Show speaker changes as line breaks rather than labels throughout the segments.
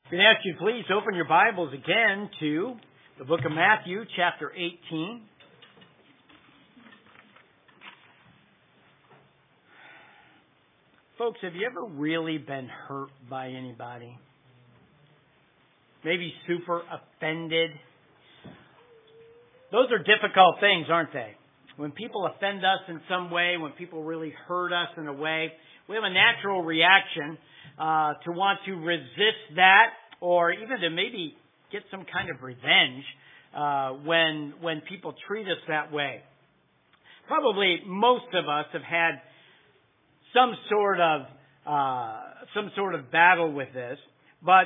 I'm going to ask you please open your Bibles again to the book of Matthew, chapter 18. Folks, have you ever really been hurt by anybody? Maybe super offended? Those are difficult things, aren't they? When people offend us in some way, when people really hurt us in a way, we have a natural reaction to want to resist that, or even to maybe get some kind of revenge when people treat us that way. Probably most of us have had some sort of battle with this, but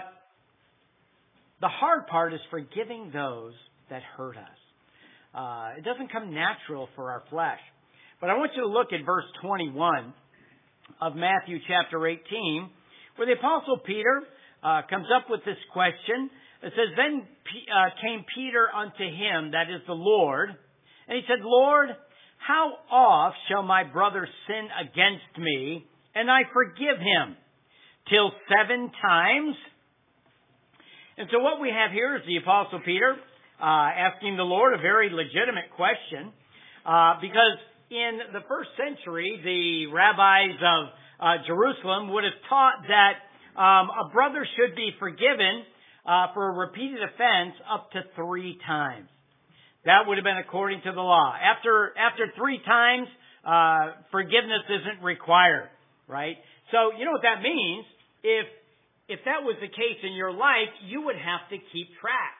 the hard part is forgiving those that hurt us. It doesn't come natural for our flesh. But I want you to look at verse 21 of Matthew chapter 18, where the Apostle Peter comes up with this question. It says, Then came Peter unto him, that is the Lord, and he said, Lord, how oft shall my brother sin against me, and I forgive him? Till 7 times? And so what we have here is the Apostle Peter asking the Lord a very legitimate question, because in the first century, the rabbis of Jerusalem would have taught that a brother should be forgiven for a repeated offense up to 3 times. That would have been according to the law. After 3 times, forgiveness isn't required, right? So you know what that means? If that was the case in your life, you would have to keep track,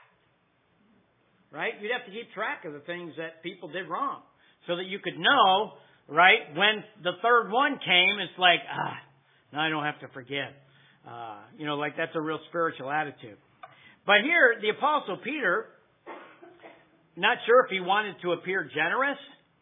right? You'd have to keep track of the things that people did wrong, so that you could know, right, when the third one came, it's like, now I don't have to forgive. Like that's a real spiritual attitude. But here, the Apostle Peter, not sure if he wanted to appear generous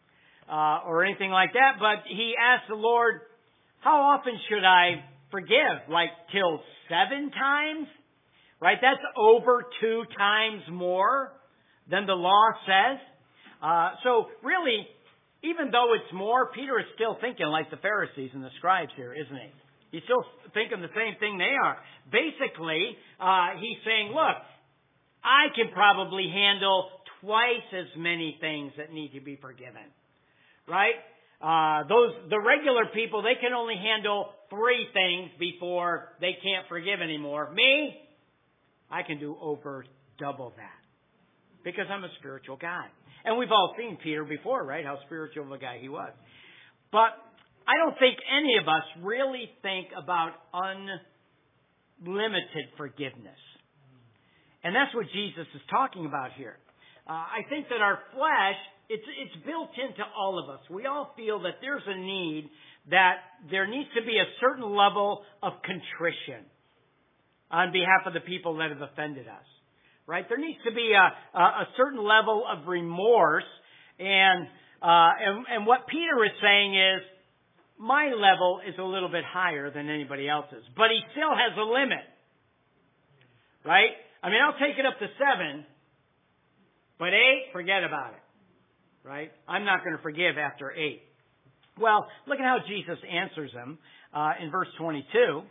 or anything like that, but he asked the Lord, how often should I forgive? Like till 7 times? Right? That's over 2 times more than the law says. So really, even though it's more, Peter is still thinking like the Pharisees and the scribes here, isn't he? He's still thinking the same thing they are. Basically, he's saying, look, I can probably handle twice as many things that need to be forgiven. Right? The regular people, they can only handle 3 things before they can't forgive anymore. Me, I can do over double that. Because I'm a spiritual guy. And we've all seen Peter before, right? How spiritual of a guy he was. But I don't think any of us really think about unlimited forgiveness. And that's what Jesus is talking about here. I think that our flesh, it's built into all of us. We all feel that there's a need, that there needs to be a certain level of contrition on behalf of the people that have offended us. Right? There needs to be a certain level of remorse. And what Peter is saying is, my level is a little bit higher than anybody else's. But he still has a limit. Right? I mean, I'll take it up to 7. But 8, forget about it. Right? I'm not going to forgive after 8. Well, look at how Jesus answers him in verse 22.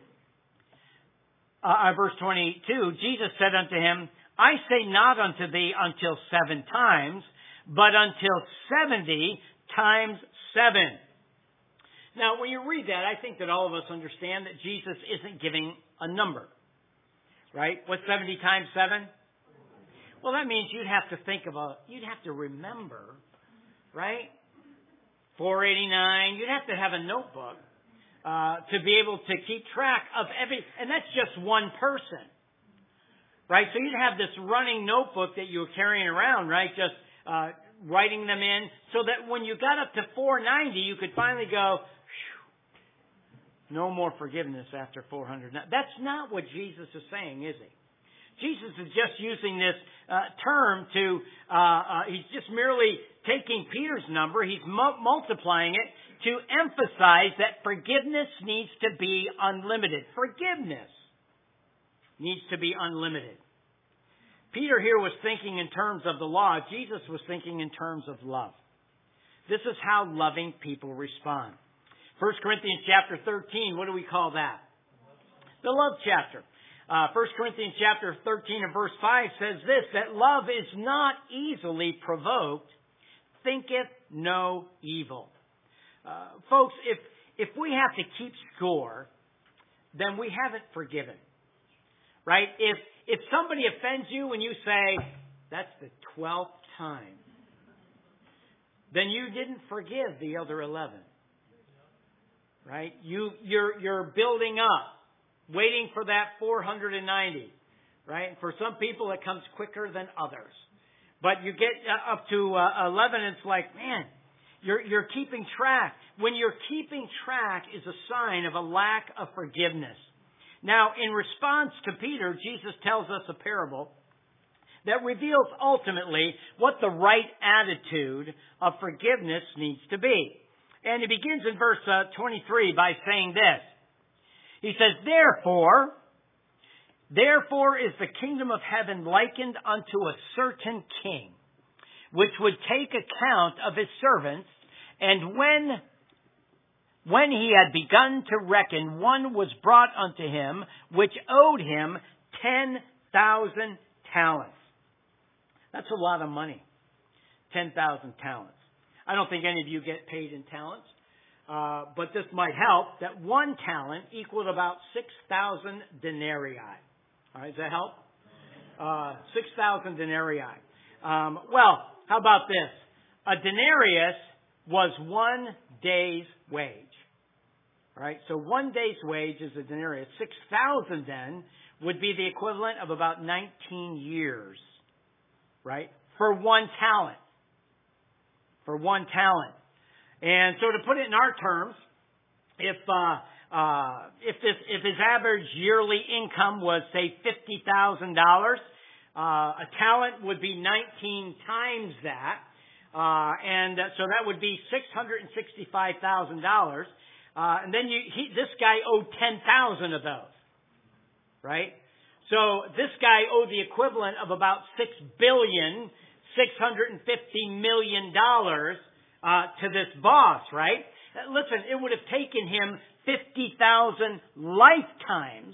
Verse 22, Jesus said unto him, I say not unto thee until 7 times, but until 70 times 7. Now, when you read that, I think that all of us understand that Jesus isn't giving a number. Right? What's 70 times 7? Well, that means you'd have to remember, right? 489, you'd have to have a notebook to be able to keep track of and that's just one person. Right? So you'd have this running notebook that you were carrying around, right? Just writing them in so that when you got up to 490, you could finally go, no more forgiveness after 400. That's not what Jesus is saying, is he? Jesus is just using this term to, he's just merely taking Peter's number, he's multiplying it to emphasize that forgiveness needs to be unlimited. Forgiveness needs to be unlimited. Peter here was thinking in terms of the law. Jesus was thinking in terms of love. This is how loving people respond. 1 Corinthians chapter 13, what do we call that? The love chapter. 1 Corinthians chapter 13 and verse 5 says this, that love is not easily provoked, thinketh no evil. Folks, if we have to keep score, then we haven't forgiven. Right? If somebody offends you and you say, that's the 12th time, then you didn't forgive the other 11. Right? You're building up, waiting for that 490. Right? For some people it comes quicker than others. But you get up to 11, it's like, man, you're keeping track. When you're keeping track is a sign of a lack of forgiveness. Now, in response to Peter, Jesus tells us a parable that reveals ultimately what the right attitude of forgiveness needs to be. And he begins in verse 23 by saying this. He says, Therefore is the kingdom of heaven likened unto a certain king, which would take account of his servants, and when he had begun to reckon, one was brought unto him, which owed him 10,000 talents. That's a lot of money. 10,000 talents. I don't think any of you get paid in talents, but this might help that one talent equaled about 6,000 denarii. All right, does that help? 6,000 denarii. Well, how about this? A denarius was 1 day's wage. All right, so 1 day's wage is a denarius. 6,000 then would be the equivalent of about 19 years, right? For one talent. For one talent. And so to put it in our terms, if his average yearly income was, say, $50,000, a talent would be 19 times that. So that would be $665,000. And then this guy owed 10,000 of those. Right? So this guy owed the equivalent of about $6,650,000,000 to this boss, right? Listen, it would have taken him 50,000 lifetimes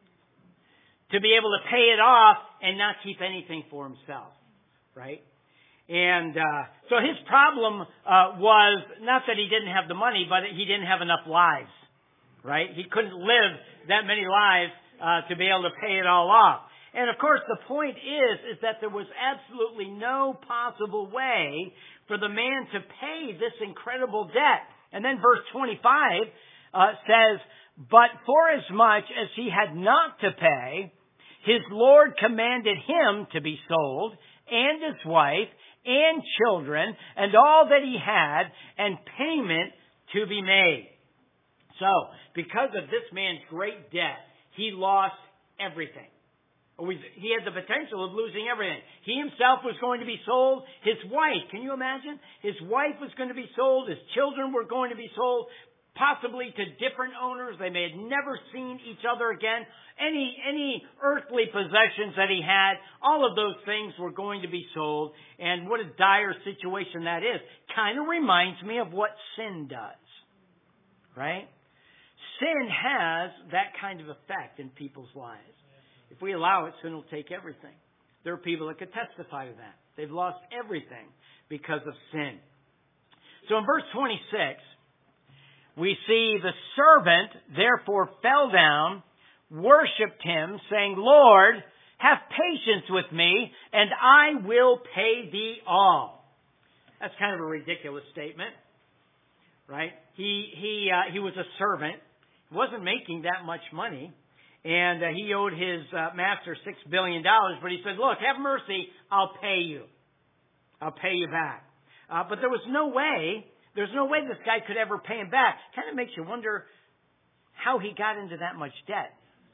to be able to pay it off and not keep anything for himself, right? And so his problem was not that he didn't have the money, but he didn't have enough lives, right? He couldn't live that many lives to be able to pay it all off. And of course, the point is that there was absolutely no possible way for the man to pay this incredible debt. And then verse 25 says, But forasmuch as he had not to pay, his Lord commanded him to be sold, and his wife, and children, and all that he had, and payment to be made. So, because of this man's great debt, he lost everything. He had the potential of losing everything. He himself was going to be sold. His wife, can you imagine? His wife was going to be sold. His children were going to be sold, possibly to different owners. They may have never seen each other again. Any earthly possessions that he had, all of those things were going to be sold. And what a dire situation that is. Kind of reminds me of what sin does. Right? Sin has that kind of effect in people's lives. If we allow it, sin will take everything. There are people that could testify to that. They've lost everything because of sin. So in verse 26, we see the servant therefore fell down, worshipped him, saying, Lord, have patience with me, and I will pay thee all. That's kind of a ridiculous statement, right? He was a servant. He wasn't making that much money. And he owed his master $6 billion. But he said, look, have mercy. I'll pay you. I'll pay you back. But there was no way. There's no way this guy could ever pay him back. Kind of makes you wonder how he got into that much debt.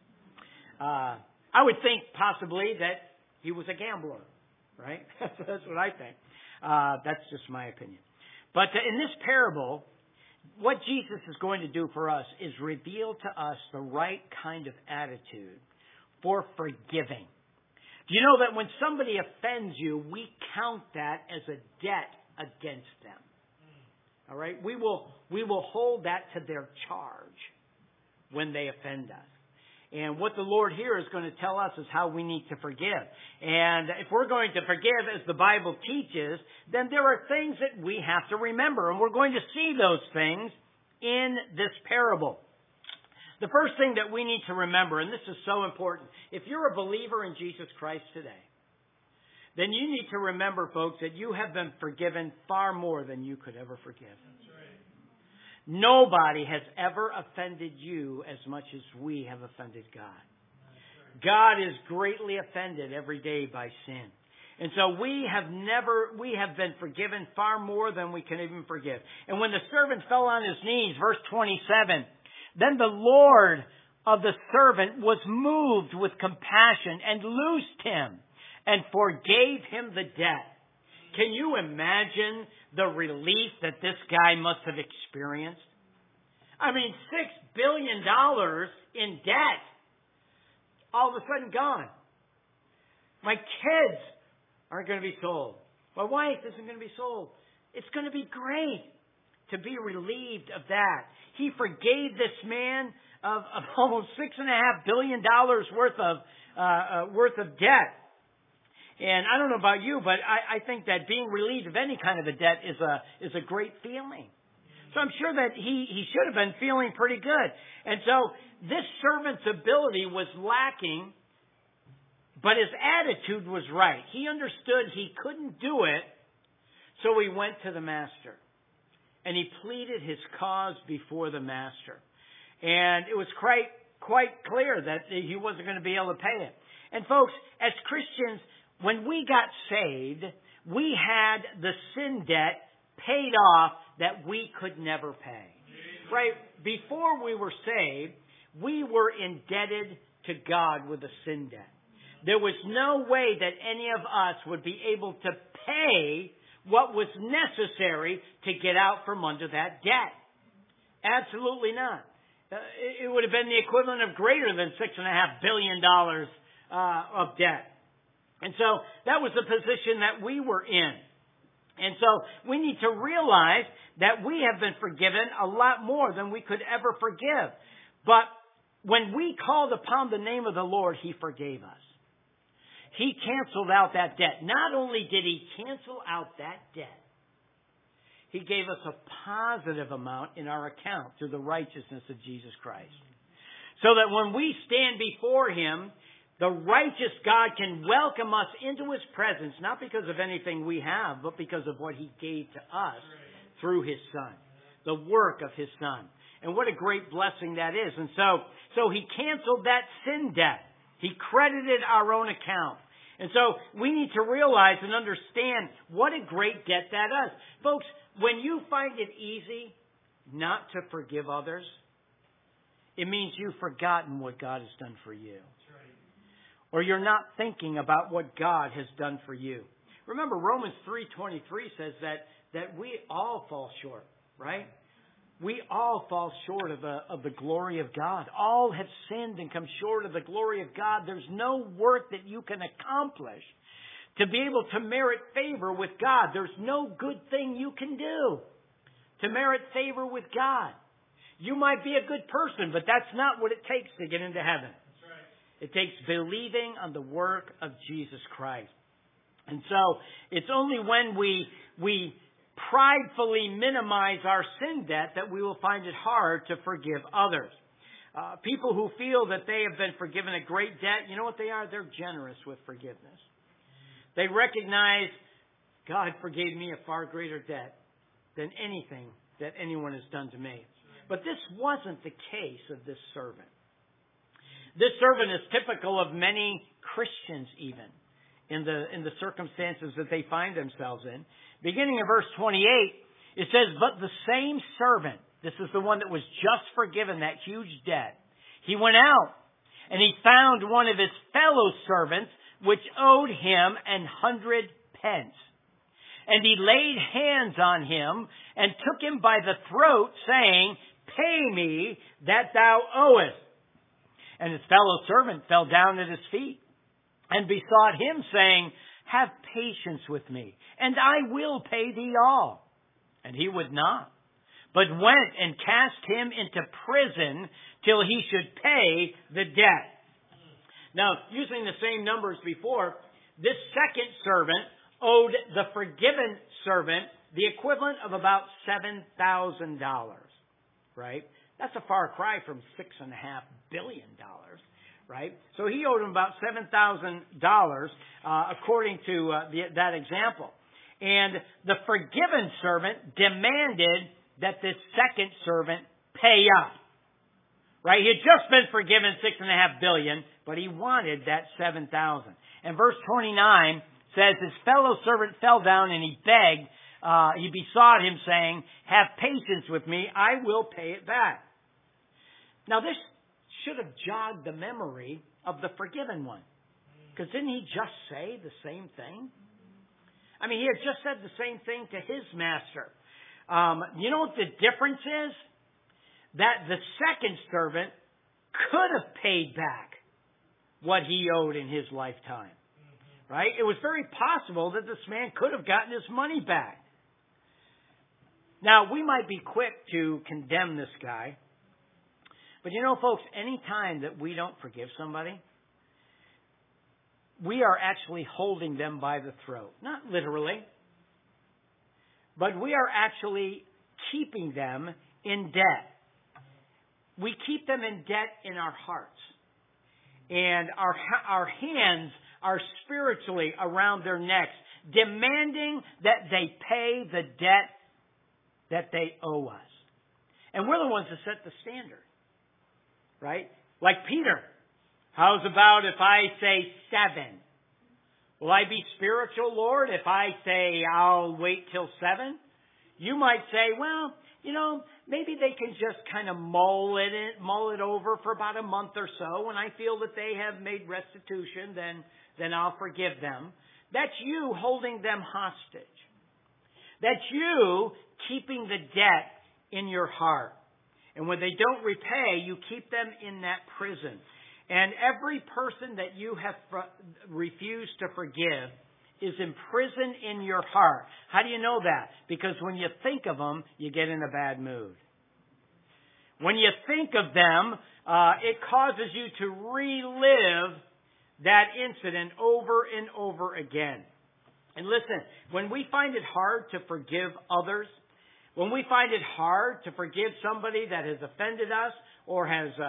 I would think possibly that he was a gambler. Right? That's what I think. That's just my opinion. But in this parable, what Jesus is going to do for us is reveal to us the right kind of attitude for forgiving. Do you know that when somebody offends you, we count that as a debt against them? All right? We will hold that to their charge when they offend us. And what the Lord here is going to tell us is how we need to forgive. And if we're going to forgive as the Bible teaches, then there are things that we have to remember. And we're going to see those things in this parable. The first thing that we need to remember, and this is so important, if you're a believer in Jesus Christ today, then you need to remember, folks, that you have been forgiven far more than you could ever forgive. That's right. Nobody has ever offended you as much as we have offended God. Right. God is greatly offended every day by sin. And so we have been forgiven far more than we can even forgive. And when the servant fell on his knees, verse 27, then the Lord of the servant was moved with compassion and loosed him and forgave him the debt. Can you imagine the relief that this guy must have experienced? I mean, $6 billion in debt. All of a sudden gone. My kids aren't going to be sold. My wife isn't going to be sold. It's going to be great to be relieved of that. He forgave this man of almost $6.5 billion worth of debt. And I don't know about you, but I think that being relieved of any kind of a debt is a great feeling. So I'm sure that he should have been feeling pretty good. And so this servant's ability was lacking, but his attitude was right. He understood he couldn't do it, so he went to the master. And he pleaded his cause before the master. And it was quite clear that he wasn't going to be able to pay it. And folks, as Christians, when we got saved, we had the sin debt paid off that we could never pay. Right? Before we were saved, we were indebted to God with a sin debt. There was no way that any of us would be able to pay what was necessary to get out from under that debt. Absolutely not. It would have been the equivalent of greater than $6.5 billion of debt. And so that was the position that we were in. And so we need to realize that we have been forgiven a lot more than we could ever forgive. But when we called upon the name of the Lord, He forgave us. He canceled out that debt. Not only did He cancel out that debt, He gave us a positive amount in our account through the righteousness of Jesus Christ. So that when we stand before Him, the righteous God can welcome us into His presence, not because of anything we have, but because of what He gave to us through His Son, the work of His Son. And what a great blessing that is. And so He canceled that sin debt. He credited our own account. And so we need to realize and understand what a great debt that is. Folks, when you find it easy not to forgive others, it means you've forgotten what God has done for you. Or you're not thinking about what God has done for you. Remember, Romans 3:23 says that we all fall short, right? We all fall short of the glory of God. All have sinned and come short of the glory of God. There's no work that you can accomplish to be able to merit favor with God. There's no good thing you can do to merit favor with God. You might be a good person, but that's not what it takes to get into heaven. That's right. It takes believing on the work of Jesus Christ. And so it's only when we pridefully minimize our sin debt that we will find it hard to forgive others. People who feel that they have been forgiven a great debt, you know what they are? They're generous with forgiveness. They recognize God forgave me a far greater debt than anything that anyone has done to me. But this wasn't the case of this servant. This servant is typical of many Christians even in the circumstances that they find themselves in. Beginning in verse 28, it says, "But the same servant," this is the one that was just forgiven that huge debt, "he went out, and he found one of his fellow servants, which owed him 100 pence. And he laid hands on him, and took him by the throat, saying, 'Pay me that thou owest.' And his fellow servant fell down at his feet, and besought him, saying, 'Have patience with me, and I will pay thee all.' And he would not, but went and cast him into prison till he should pay the debt. Now, using the same numbers before, this second servant owed the forgiven servant the equivalent of about $7,000, right? That's a far cry from $6.5 billion, right? So he owed him about $7,000, according to that example. And the forgiven servant demanded that this second servant pay up, right? He had just been forgiven $6.5 billion, but he wanted that $7,000. And verse 29 says, his fellow servant fell down and he begged, he besought him, saying, have patience with me, I will pay it back. Now this should have jogged the memory of the forgiven one. Because didn't he just say the same thing? I mean, he had just said the same thing to his master. You know what the difference is? That the second servant could have paid back what he owed in his lifetime. Right? It was very possible that this man could have gotten his money back. Now, we might be quick to condemn this guy. But you know, folks, any time that we don't forgive somebody, we are actually holding them by the throat. Not literally. But we are actually keeping them in debt. We keep them in debt in our hearts. And our hands are spiritually around their necks, demanding that they pay the debt that they owe us. And we're the ones that set the standard. Right? Like Peter. How's about if I say 7? Will I be spiritual, Lord, if I say I'll wait till 7? You might say, well, you know, maybe they can just kind of mull it over for about a month or so. When I feel that they have made restitution, then I'll forgive them. That's you holding them hostage. That's you keeping the debt in your heart. And when they don't repay, you keep them in that prison. And every person that you have refused to forgive is imprisoned in your heart. How do you know that? Because when you think of them, you get in a bad mood. When you think of them, it causes you to relive that incident over and over again. And listen, when we find it hard to forgive others, when we find it hard to forgive somebody that has offended us or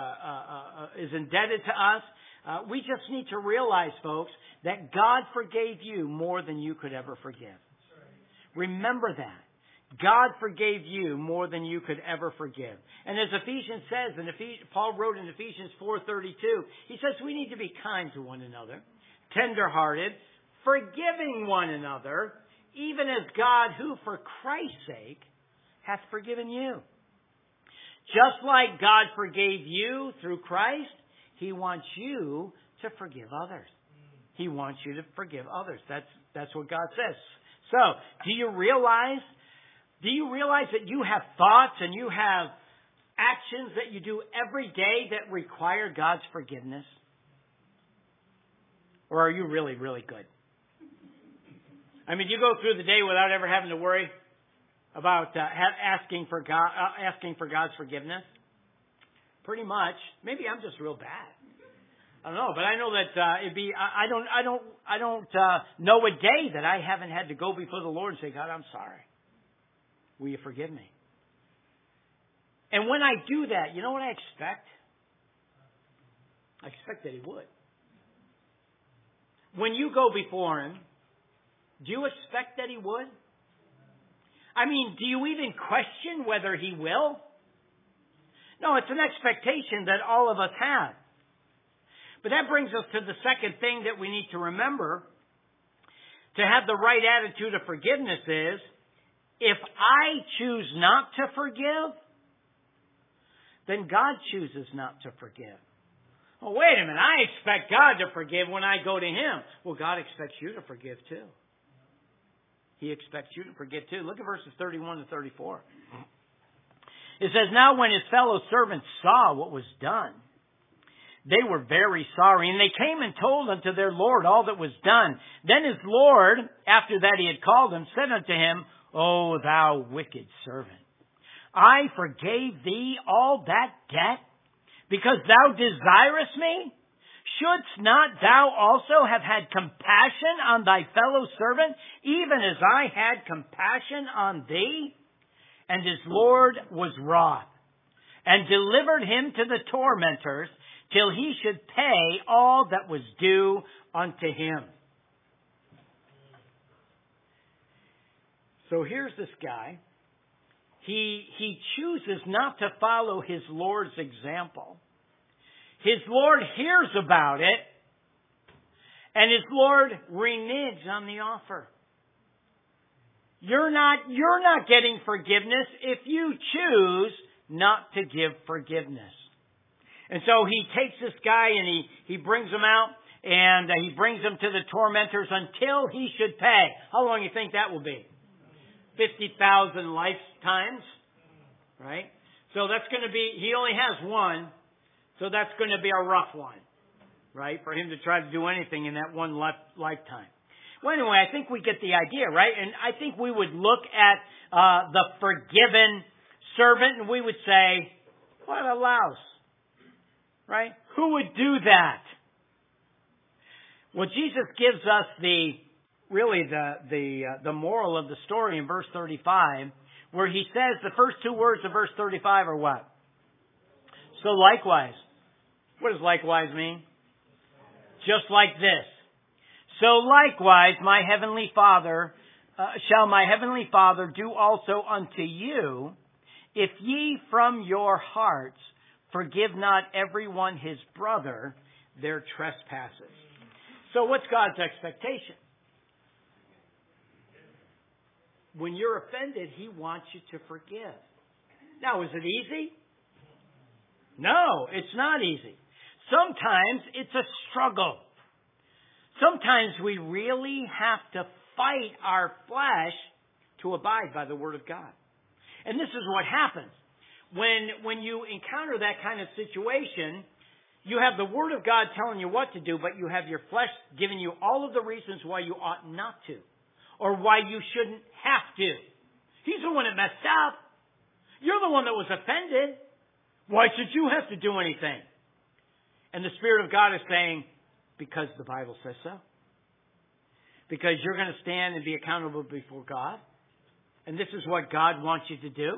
is indebted to us, we just need to realize, folks, that God forgave you more than you could ever forgive. Remember that. God forgave you more than you could ever forgive. And as Ephesians says, Paul wrote in Ephesians 4:32, he says we need to be kind to one another, tender-hearted, forgiving one another, even as God, who for Christ's sake hath forgiven you. Just like God forgave you through Christ, He wants you to forgive others. He wants you to forgive others. That's what God says. So, do you realize that you have thoughts and you have actions that you do every day that require God's forgiveness? Or are you really, really good? I mean, you go through the day without ever having to worry about asking for God's forgiveness. Pretty much. Maybe I'm just real bad. I don't know, but I know that I don't know a day that I haven't had to go before the Lord and say, God, I'm sorry. Will you forgive me? And when I do that, you know what I expect? I expect that He would. When you go before Him, do you expect that He would? I mean, do you even question whether He will? No, it's an expectation that all of us have. But that brings us to the second thing that we need to remember. To have the right attitude of forgiveness is, if I choose not to forgive, then God chooses not to forgive. Well, wait a minute. I expect God to forgive when I go to Him. Well, God expects you to forgive too. He expects you to forgive too. Look at verses 31 to 34. It says, now when his fellow servants saw what was done, they were very sorry, and they came and told unto their Lord all that was done. Then his Lord, after that he had called him, said unto him, O thou wicked servant, I forgave thee all that debt, because thou desirest me? Shouldst not thou also have had compassion on thy fellow servant, even as I had compassion on thee? And his Lord was wroth, and delivered him to the tormentors, till he should pay all that was due unto him. So here's this guy. He chooses not to follow his Lord's example. His Lord hears about it, and his Lord reneges on the offer. You're not getting forgiveness if you choose not to give forgiveness. And so he takes this guy and he brings him out, and he brings him to the tormentors until he should pay. How long do you think that will be? 50,000 lifetimes, right? So that's going to be, he only has one, so that's going to be a rough one, right? For him to try to do anything in that one lifetime. Well, anyway, I think we get the idea, right? And I think we would look at the forgiven servant and we would say, what a louse, right? Who would do that? Well, Jesus gives us the moral of the story in verse 35, where he says the first two words of verse 35 are what? So likewise. What does likewise mean? Just like this. So likewise, my heavenly Father, shall my heavenly Father do also unto you, if ye from your hearts forgive not everyone his brother their trespasses. So what's God's expectation? When you're offended, he wants you to forgive. Now, is it easy? No, it's not easy. Sometimes it's a struggle. Sometimes we really have to fight our flesh to abide by the Word of God. And this is what happens. When you encounter that kind of situation, you have the Word of God telling you what to do, but you have your flesh giving you all of the reasons why you ought not to, or why you shouldn't have to. He's the one that messed up. You're the one that was offended. Why should you have to do anything? And the Spirit of God is saying, because the Bible says so. Because you're going to stand and be accountable before God. And this is what God wants you to do.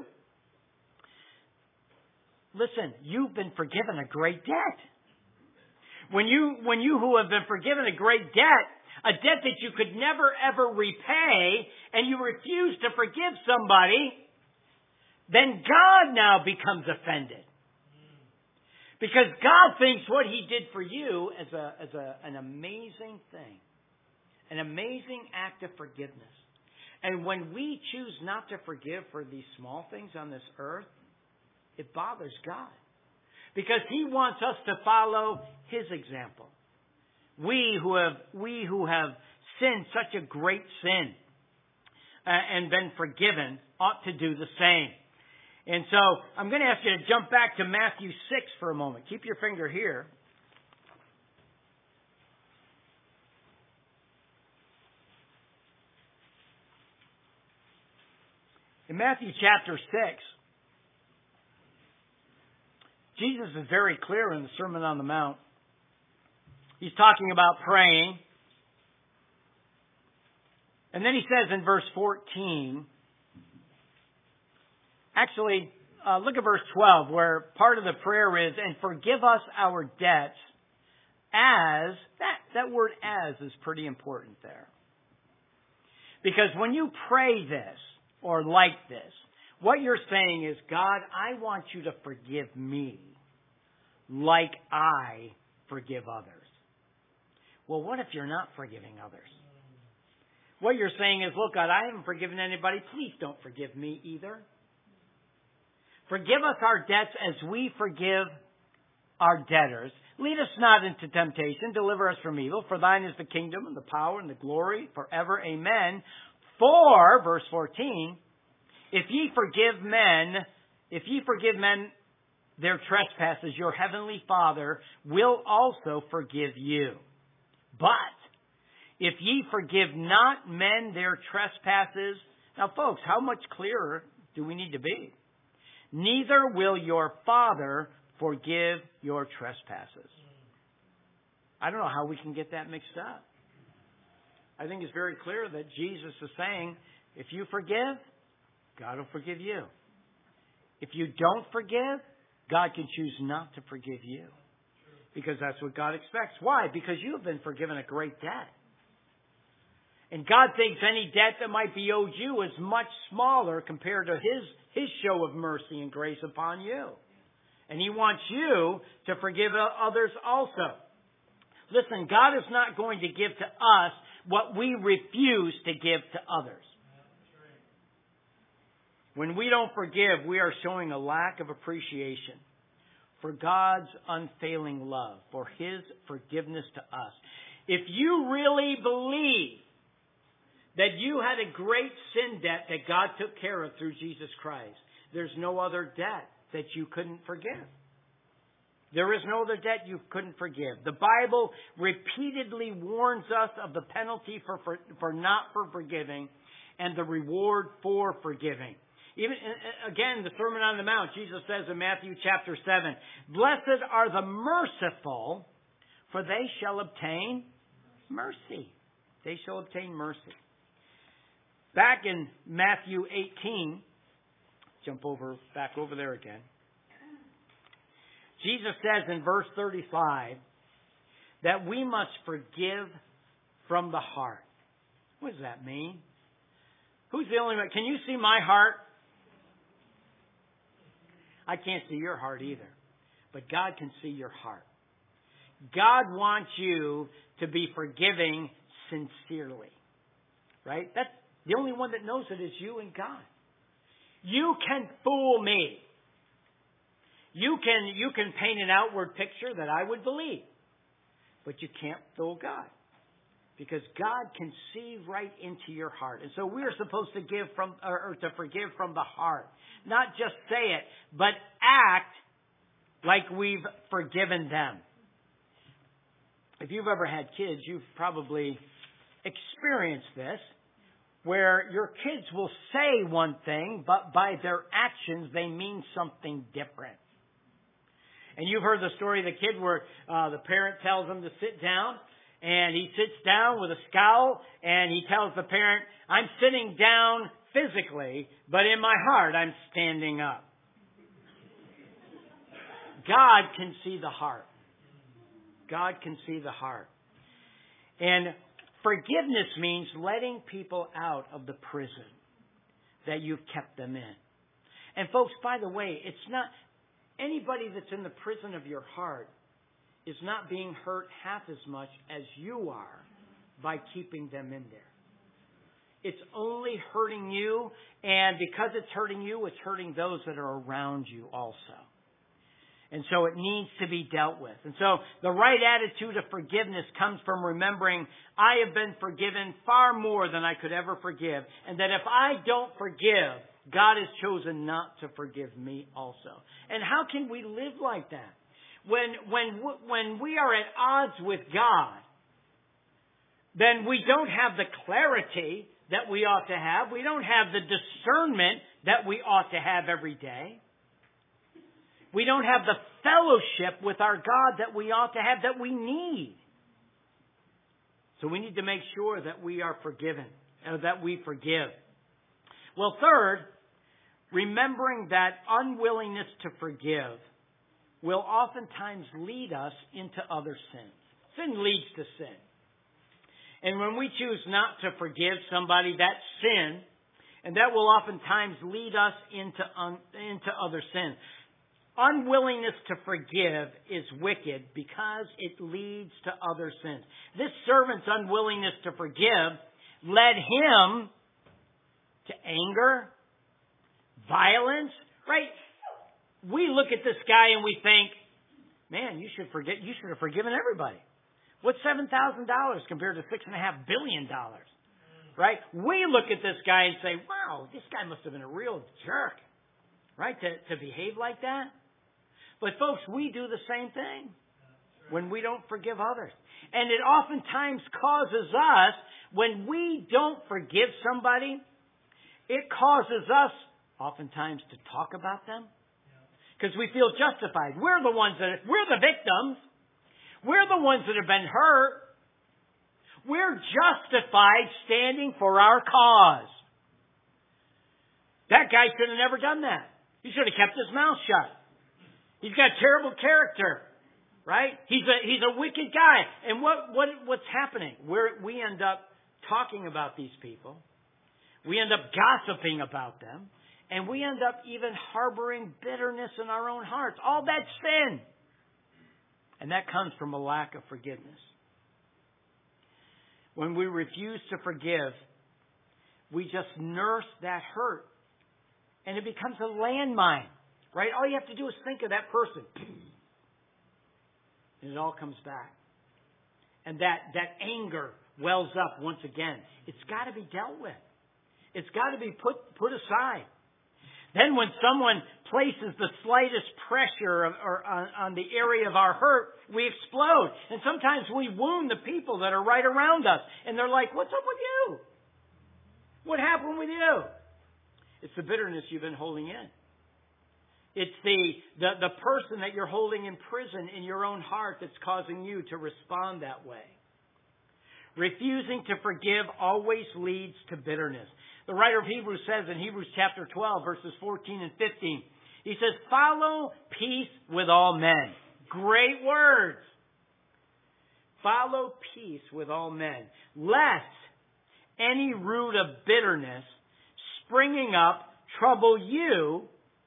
Listen, you've been forgiven a great debt. When you who have been forgiven a great debt, a debt that you could never ever repay, and you refuse to forgive somebody, then God now becomes offended. Because God thinks what he did for you as an amazing thing. An amazing act of forgiveness. And when we choose not to forgive for these small things on this earth, it bothers God. Because he wants us to follow his example. We who have sinned such a great sin and been forgiven ought to do the same. And so I'm going to ask you to jump back to Matthew 6 for a moment. Keep your finger here. In Matthew chapter 6, Jesus is very clear in the Sermon on the Mount. He's talking about praying. And then he says in verse 14, actually, look at verse 12, where part of the prayer is, and forgive us our debts as, that word as is pretty important there. Because when you pray this, or like this, what you're saying is, God, I want you to forgive me like I forgive others. Well, what if you're not forgiving others? What you're saying is, look, God, I haven't forgiven anybody. Please don't forgive me either. Forgive us our debts as we forgive our debtors. Lead us not into temptation. Deliver us from evil. For thine is the kingdom and the power and the glory forever. Amen. For, verse 14, if ye forgive men their trespasses, your heavenly Father will also forgive you. But if ye forgive not men their trespasses, now folks, how much clearer do we need to be? neither will your Father forgive your trespasses. I don't know how we can get that mixed up. I think it's very clear that Jesus is saying, if you forgive, God will forgive you. If you don't forgive, God can choose not to forgive you. Because that's what God expects. Why? Because you have been forgiven a great debt. And God thinks any debt that might be owed you is much smaller compared to His show of mercy and grace upon you. And He wants you to forgive others also. Listen, God is not going to give to us what we refuse to give to others. When we don't forgive, we are showing a lack of appreciation for God's unfailing love, for His forgiveness to us. If you really believe that you had a great sin debt that God took care of through Jesus Christ, there's no other debt that you couldn't forgive. There is no other debt you couldn't forgive. The Bible repeatedly warns us of the penalty for not forgiving and the reward for forgiving. Even again, the Sermon on the Mount, Jesus says in Matthew chapter 7, "Blessed are the merciful, for they shall obtain mercy." They shall obtain mercy. Back in Matthew 18, back over there again. Jesus says in verse 35 that we must forgive from the heart. What does that mean? Who's the only one? Can you see my heart? I can't see your heart either. But God can see your heart. God wants you to be forgiving sincerely. Right? That's the only one that knows it is you and God. You can fool me. You can paint an outward picture that I would believe. But you can't fool God. Because God can see right into your heart. And so we are supposed to to forgive from the heart. Not just say it, but act like we've forgiven them. If you've ever had kids, you've probably experienced this, where your kids will say one thing, but by their actions they mean something different. And you've heard the story of the kid where the parent tells him to sit down, and he sits down with a scowl, and he tells the parent, "I'm sitting down physically, but in my heart I'm standing up." God can see the heart. God can see the heart. And forgiveness means letting people out of the prison that you've kept them in. And folks, by the way, it's not anybody that's in the prison of your heart is not being hurt half as much as you are by keeping them in there. It's only hurting you, and because it's hurting you, it's hurting those that are around you also. And so it needs to be dealt with. And so the right attitude of forgiveness comes from remembering I have been forgiven far more than I could ever forgive, and that if I don't forgive, God has chosen not to forgive me also. And how can we live like that? When we are at odds with God, then we don't have the clarity that we ought to have. We don't have the discernment that we ought to have every day. We don't have the fellowship with our God that we ought to have, that we need. So we need to make sure that we are forgiven, that we forgive. Well, third, remembering that unwillingness to forgive will oftentimes lead us into other sins. Sin leads to sin. And when we choose not to forgive somebody, that's sin. And that will oftentimes lead us into other sin. Unwillingness to forgive is wicked because it leads to other sins. This servant's unwillingness to forgive led him to anger, violence, right? We look at this guy and we think, man, you should have forgiven everybody. What's $7,000 compared to $6.5 billion? Right? We look at this guy and say, wow, this guy must have been a real jerk. Right? To behave like that. But folks, we do the same thing when we don't forgive others. And it oftentimes causes us, when we don't forgive somebody, it causes us oftentimes to talk about them, because we feel justified. We're the victims. We're the ones that have been hurt. We're justified standing for our cause. That guy should have never done that. He should have kept his mouth shut. He's got terrible character, right? He's a wicked guy. And what's happening? We end up talking about these people. We end up gossiping about them. And we end up even harboring bitterness in our own hearts. All that's sin. And that comes from a lack of forgiveness. When we refuse to forgive, we just nurse that hurt. And it becomes a landmine, right? All you have to do is think of that person. And it all comes back. And that anger wells up once again. It's got to be dealt with. It's got to be put aside. Then when someone places the slightest pressure on the area of our hurt, we explode. And sometimes we wound the people that are right around us. And they're like, what's up with you? What happened with you? It's the bitterness you've been holding in. It's the person that you're holding in prison in your own heart that's causing you to respond that way. Refusing to forgive always leads to bitterness. The writer of Hebrews says in Hebrews chapter 12, verses 14 and 15, he says, follow peace with all men. Great words. Follow peace with all men, lest any root of bitterness springing up trouble you.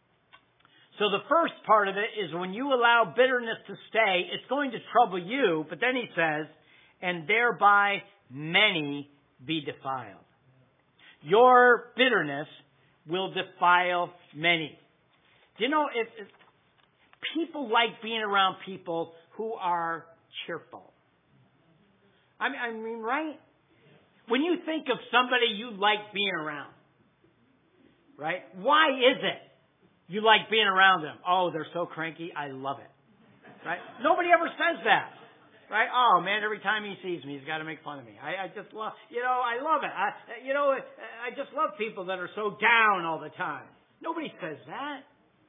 So the first part of it is when you allow bitterness to stay, it's going to trouble you. But then he says, and thereby many be defiled. Your bitterness will defile many. Do you know, if people like being around people who are cheerful. I mean, right? When you think of somebody you like being around, right? Why is it you like being around them? Oh, they're so cranky. I love it. Right? Nobody ever says that. Right? Oh, man, every time he sees me, he's got to make fun of me. I just love, I love it. I just love people that are so down all the time. Nobody says that.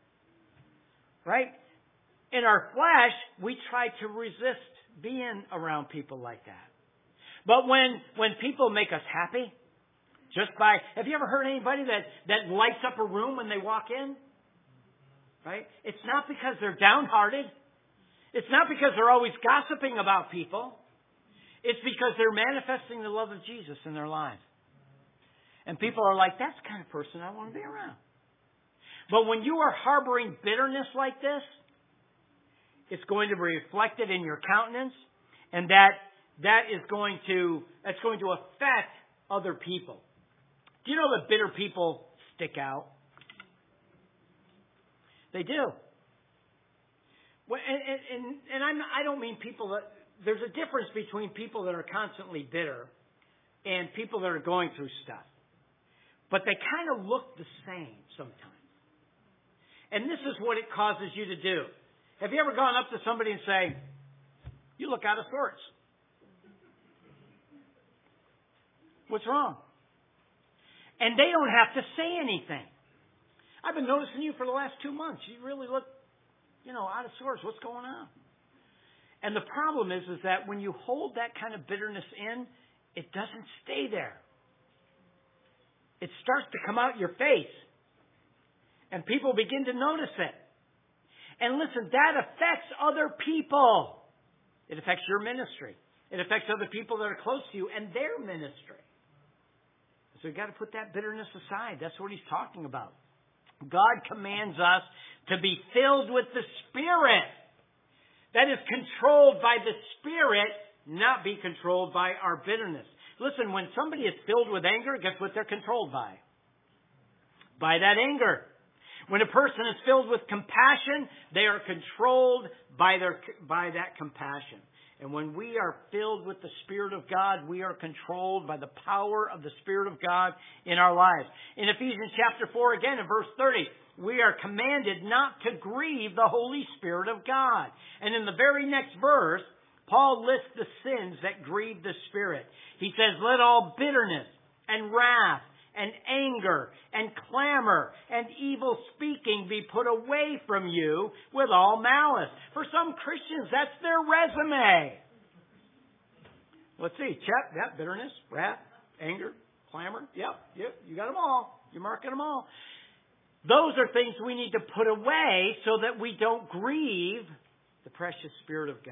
Right? In our flesh, we try to resist being around people like that. But when people make us happy, have you ever heard anybody that lights up a room when they walk in? Right? It's not because they're downhearted. It's not because they're always gossiping about people. It's because they're manifesting the love of Jesus in their lives. And people are like, that's the kind of person I want to be around. But when you are harboring bitterness like this, it's going to be reflected in your countenance, and that's going to affect other people. Do you know that bitter people stick out? They do. I don't mean people that, there's a difference between people that are constantly bitter and people that are going through stuff. But they kind of look the same sometimes. And this is what it causes you to do. Have you ever gone up to somebody and say, you look out of sorts? What's wrong? And they don't have to say anything. I've been noticing you for the last 2 months. You really look out of sorts. What's going on? And the problem is that when you hold that kind of bitterness in, it doesn't stay there. It starts to come out your face. And people begin to notice it. And listen, that affects other people. It affects your ministry. It affects other people that are close to you and their ministry. So you've got to put that bitterness aside. That's what he's talking about. God commands us to be filled with the Spirit. That is controlled by the Spirit, not be controlled by our bitterness. Listen, when somebody is filled with anger, guess what they're controlled by? By that anger. When a person is filled with compassion, they are controlled by that compassion. And when we are filled with the Spirit of God, we are controlled by the power of the Spirit of God in our lives. In Ephesians chapter 4, again in verse 30, we are commanded not to grieve the Holy Spirit of God. And in the very next verse, Paul lists the sins that grieve the Spirit. He says, let all bitterness and wrath and anger and clamor and evil speaking be put away from you with all malice. For some Christians, that's their resume. Let's see. Check. Yep. Bitterness, wrath, anger, clamor. Yep. You got them all. You're marking them all. Those are things we need to put away so that we don't grieve the precious Spirit of God.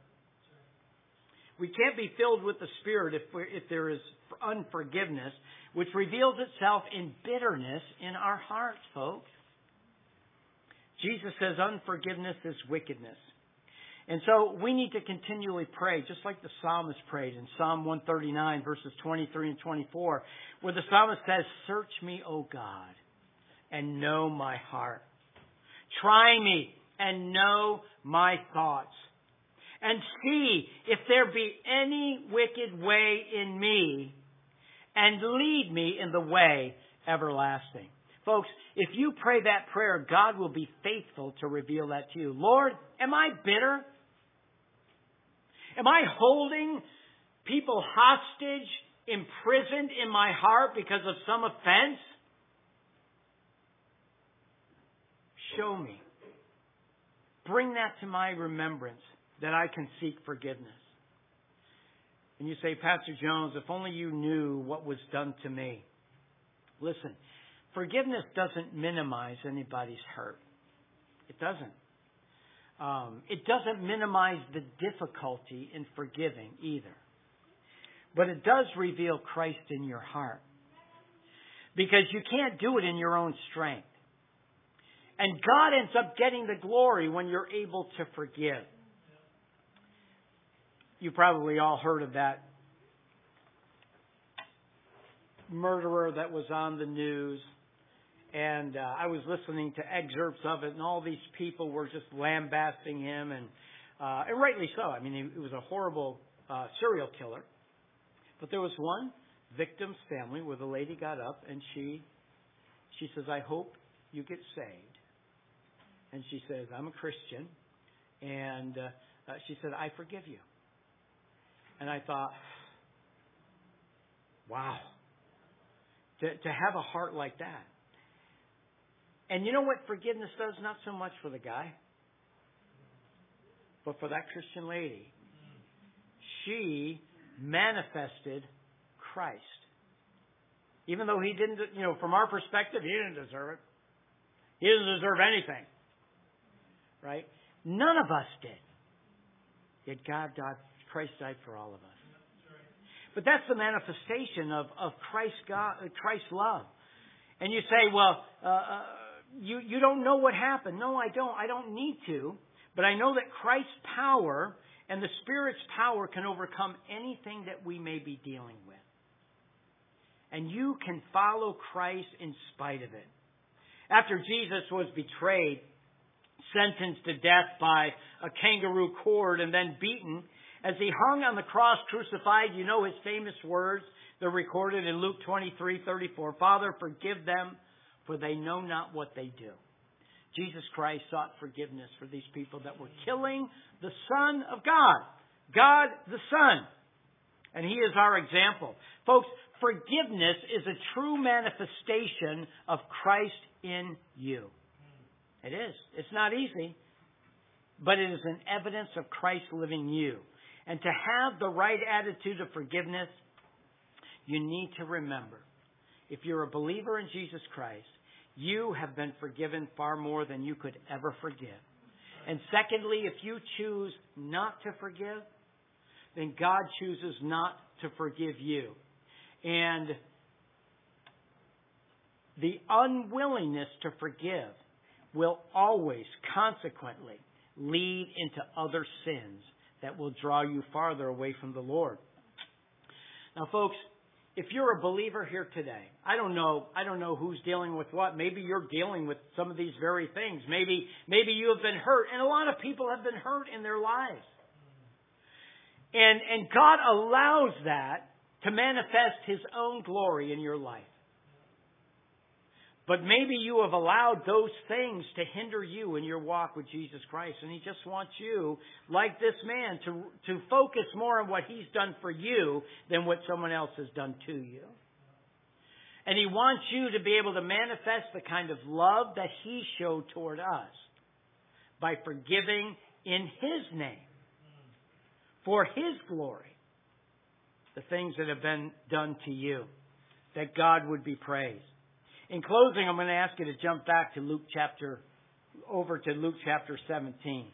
We can't be filled with the Spirit if there is unforgiveness, which reveals itself in bitterness in our hearts, folks. Jesus says unforgiveness is wickedness. And so we need to continually pray, just like the psalmist prayed in Psalm 139, verses 23 and 24, where the psalmist says, "Search me, O God, and know my heart. Try me and know my thoughts. And see if there be any wicked way in me, and lead me in the way everlasting." Folks, if you pray that prayer, God will be faithful to reveal that to you. Lord, am I bitter? Am I holding people hostage, imprisoned in my heart because of some offense? Show me. Bring that to my remembrance, that I can seek forgiveness. And you say, "Pastor Jones, if only you knew what was done to me." Listen, forgiveness doesn't minimize anybody's hurt. It doesn't. It doesn't minimize the difficulty in forgiving either. But it does reveal Christ in your heart. Because you can't do it in your own strength. And God ends up getting the glory when you're able to forgive. You probably all heard of that murderer that was on the news. And I was listening to excerpts of it, and all these people were just lambasting him, and rightly so. I mean, he was a horrible serial killer. But there was one victim's family where the lady got up, and she says, "I hope you get saved." And she says, "I'm a Christian." And she said, "I forgive you." And I thought, wow, to have a heart like that. And you know what forgiveness does? Not so much for the guy, but for that Christian lady. She manifested Christ. Even though he didn't, from our perspective, he didn't deserve it. He didn't deserve anything. Right? None of us did. Yet Christ died for all of us. But that's the manifestation of Christ's love. And you say, "Well, you don't know what happened." No, I don't. I don't need to. But I know that Christ's power and the Spirit's power can overcome anything that we may be dealing with. And you can follow Christ in spite of it. After Jesus was betrayed, sentenced to death by a kangaroo cord, and then beaten, as he hung on the cross crucified, you know his famous words. They're recorded in Luke 23:34. "Father, forgive them, for they know not what they do." Jesus Christ sought forgiveness for these people that were killing the Son of God. God the Son. And He is our example. Folks, forgiveness is a true manifestation of Christ in you. It is. It's not easy, but it is an evidence of Christ living in you. And to have the right attitude of forgiveness, you need to remember, if you're a believer in Jesus Christ, you have been forgiven far more than you could ever forgive. And secondly, if you choose not to forgive, then God chooses not to forgive you. And the unwillingness to forgive will always, consequently, lead into other sins that will draw you farther away from the Lord. Now, folks, if you're a believer here today, I don't know who's dealing with what. Maybe you're dealing with some of these very things. Maybe you have been hurt, and a lot of people have been hurt in their lives. And God allows that to manifest His own glory in your life. But maybe you have allowed those things to hinder you in your walk with Jesus Christ. And He just wants you, like this man, to focus more on what He's done for you than what someone else has done to you. And He wants you to be able to manifest the kind of love that He showed toward us by forgiving in His name, for His glory, the things that have been done to you, that God would be praised. In closing, I'm going to ask you to jump back to Luke chapter 17.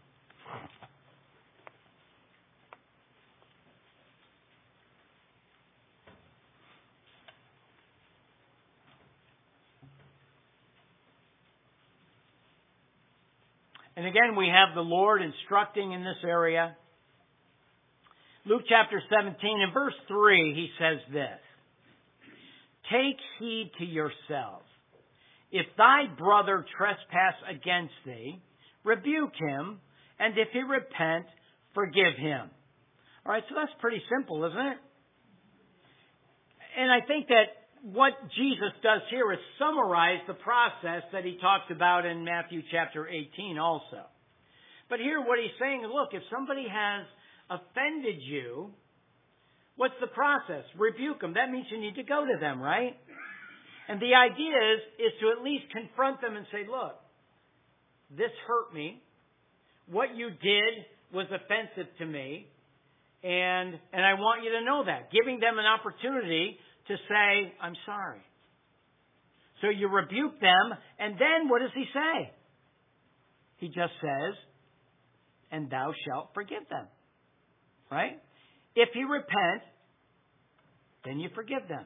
And again, we have the Lord instructing in this area. Luke chapter 17 and verse 3, He says this: "Take heed to yourselves. If thy brother trespass against thee, rebuke him, and if he repent, forgive him." All right, so that's pretty simple, isn't it? And I think that what Jesus does here is summarize the process that He talked about in Matthew chapter 18 also. But here what He's saying is, look, if somebody has offended you, what's the process? Rebuke them. That means you need to go to them, right? And the idea is to at least confront them and say, look, this hurt me. What you did was offensive to me. And I want you to know that. Giving them an opportunity to say, I'm sorry. So you rebuke them, and then what does He say? He just says, and thou shalt forgive them. Right? If you repent, then you forgive them.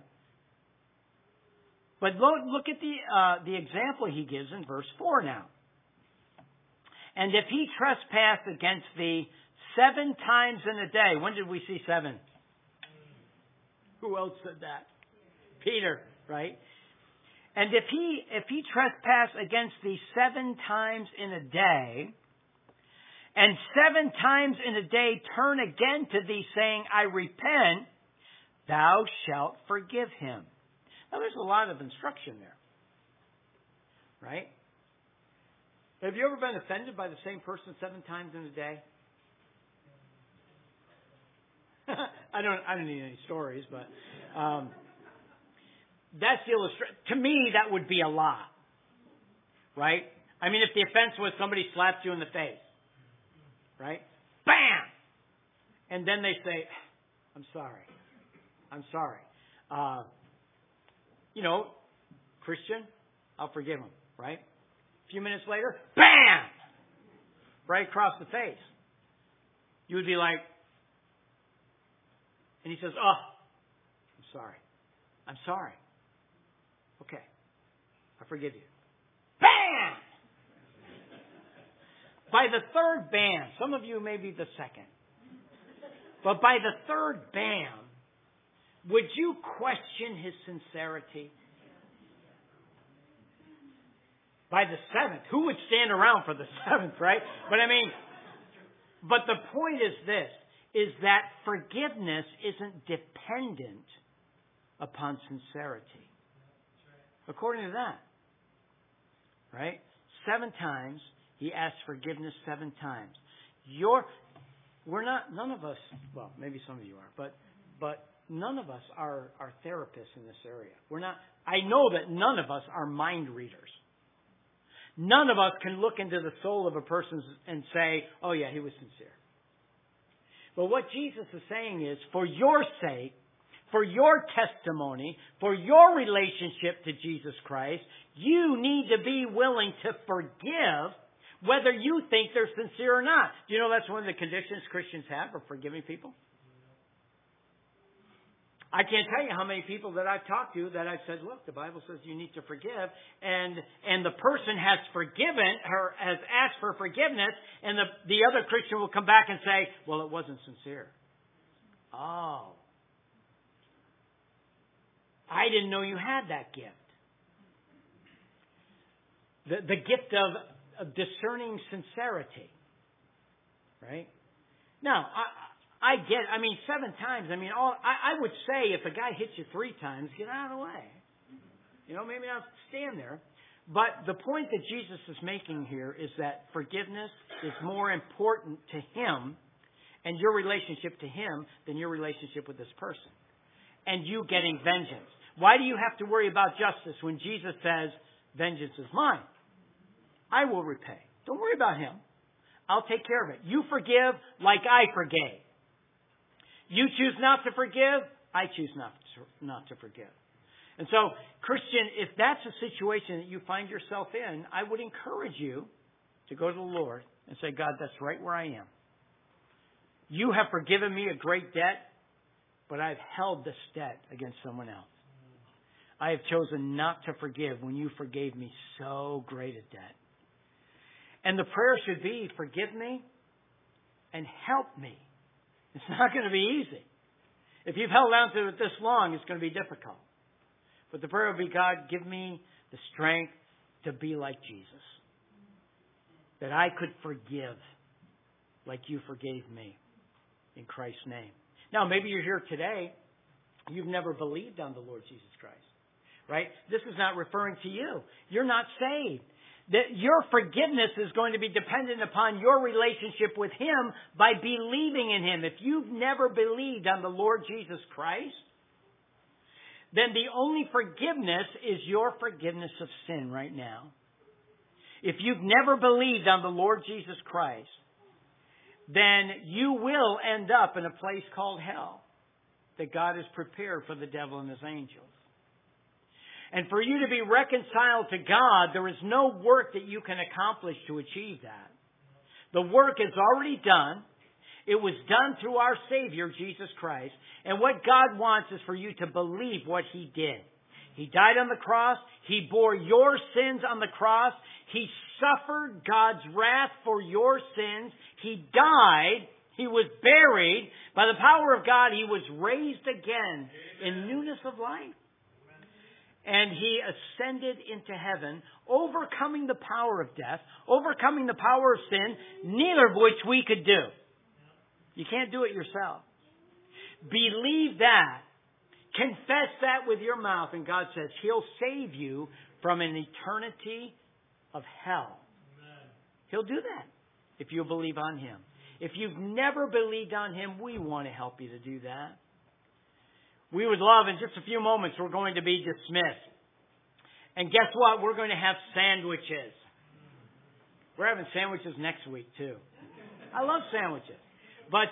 But look at the example He gives in verse 4 now. "And if he trespass against thee 7 times in a day." When did we see 7? Who else said that? Peter, right? "And if he trespass against thee 7 times in a day, and 7 times in a day turn again to thee, saying, I repent, thou shalt forgive him." Now, there's a lot of instruction there. Right? Have you ever been offended by the same person 7 times in a day? I don't need any stories, but that's the illustration. To me, that would be a lot. Right? I mean, if the offense was somebody slapped you in the face. Right? Bam! And then they say, I'm sorry. I'm sorry. Christian, I'll forgive him. Right? A few minutes later, bam! Right across the face. You would be like, and he says, I'm sorry. I'm sorry. Okay. I forgive you. Bam! By the third bam, some of you may be the second, but by the third bam, would you question his sincerity? By the 7th, who would stand around for the 7th, right? But the point is this, is that forgiveness isn't dependent upon sincerity. According to that. Right? 7 times, he asks forgiveness 7 times. None of us, well, maybe some of you are, but none of us are therapists in this area. I know that none of us are mind readers. None of us can look into the soul of a person and say, oh yeah, he was sincere. But what Jesus is saying is, for your sake, for your testimony, for your relationship to Jesus Christ, you need to be willing to forgive whether you think they're sincere or not. Do you know that's one of the conditions Christians have for forgiving people? I can't tell you how many people that I've talked to that I've said, look, the Bible says you need to forgive, and the person has forgiven or has asked for forgiveness, and the other Christian will come back and say, well, it wasn't sincere. Oh. I didn't know you had that gift. The gift of discerning sincerity. Right? Now, I get, 7 times. I would say if a guy hits you 3 times, get out of the way. Maybe not stand there. But the point that Jesus is making here is that forgiveness is more important to him and your relationship to him than your relationship with this person. And you getting vengeance. Why do you have to worry about justice when Jesus says, vengeance is mine? I will repay. Don't worry about him. I'll take care of it. You forgive like I forgave. You choose not to forgive. I choose not to forgive. And so, Christian, if that's a situation that you find yourself in, I would encourage you to go to the Lord and say, God, that's right where I am. You have forgiven me a great debt, but I've held this debt against someone else. I have chosen not to forgive when you forgave me so great a debt. And the prayer should be, forgive me and help me. It's not going to be easy. If you've held on to it this long, it's going to be difficult. But the prayer will be, God, give me the strength to be like Jesus. That I could forgive like you forgave me. In Christ's name. Now, maybe you're here today. You've never believed on the Lord Jesus Christ. Right? This is not referring to you. You're not saved. That your forgiveness is going to be dependent upon your relationship with Him by believing in Him. If you've never believed on the Lord Jesus Christ, then the only forgiveness is your forgiveness of sin right now. If you've never believed on the Lord Jesus Christ, then you will end up in a place called hell that God has prepared for the devil and his angels. And for you to be reconciled to God, there is no work that you can accomplish to achieve that. The work is already done. It was done through our Savior, Jesus Christ. And what God wants is for you to believe what He did. He died on the cross. He bore your sins on the cross. He suffered God's wrath for your sins. He died. He was buried. By the power of God, He was raised again in newness of life. And He ascended into heaven, overcoming the power of death, overcoming the power of sin, neither of which we could do. You can't do it yourself. Believe that. Confess that with your mouth, and God says He'll save you from an eternity of hell. Amen. He'll do that if you believe on Him. If you've never believed on Him, we want to help you to do that. We would love, in just a few moments, we're going to be dismissed. And guess what? We're going to have sandwiches. We're having sandwiches next week, too. I love sandwiches. But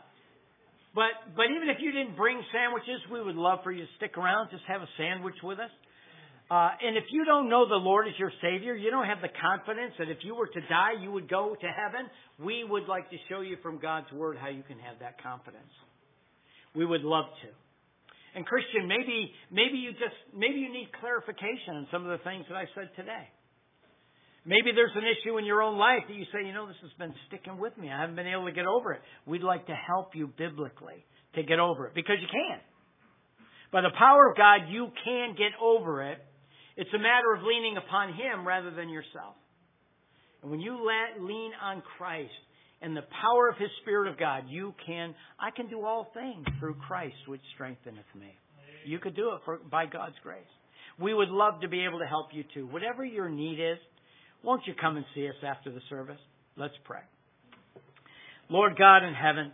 even if you didn't bring sandwiches, we would love for you to stick around, just have a sandwich with us. And if you don't know the Lord as your Savior, you don't have the confidence that if you were to die, you would go to heaven, we would like to show you from God's Word how you can have that confidence. We would love to. And Christian, maybe you need clarification on some of the things that I said today. Maybe there's an issue in your own life that you say, this has been sticking with me. I haven't been able to get over it. We'd like to help you biblically to get over it, because you can. By the power of God, you can get over it. It's a matter of leaning upon Him rather than yourself. And when you lean on Christ and the power of His Spirit of God, I can do all things through Christ which strengtheneth me. You could do it by God's grace. We would love to be able to help you too. Whatever your need is, won't you come and see us after the service? Let's pray. Lord God in heaven,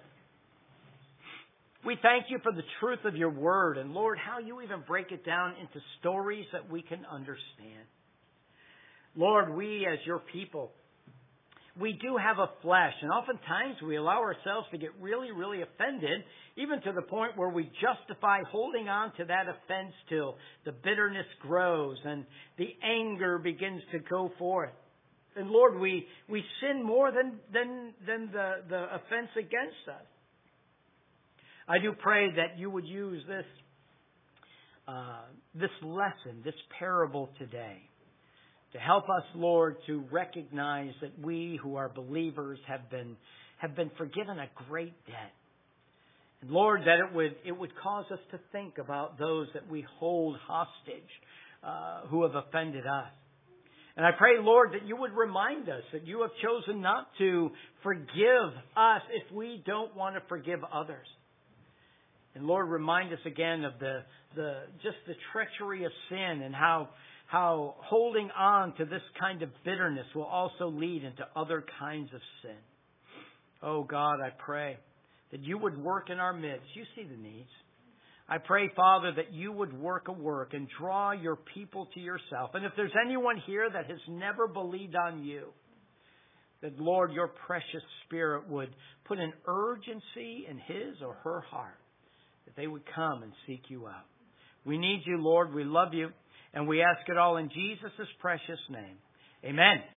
we thank You for the truth of Your Word. And Lord, how You even break it down into stories that we can understand. Lord, we as Your people, we do have a flesh. And oftentimes we allow ourselves to get really, really offended, even to the point where we justify holding on to that offense till the bitterness grows and the anger begins to go forth. And Lord, we sin more than the offense against us. I do pray that You would use this lesson, this parable today, to help us, Lord, to recognize that we who are believers have been forgiven a great debt. And Lord, that it would cause us to think about those that we hold hostage, who have offended us. And I pray, Lord, that You would remind us that You have chosen not to forgive us if we don't want to forgive others. And Lord, remind us again of just the treachery of sin, and how holding on to this kind of bitterness will also lead into other kinds of sin. Oh God, I pray that You would work in our midst. You see the needs. I pray, Father, that you would work a work and draw your people to yourself. And if there's anyone here that has never believed on you, that, Lord, your precious Spirit would put an urgency in his or her heart, that they would come and seek you out. We need you, Lord. We love you. And we ask it all in Jesus' precious name. Amen.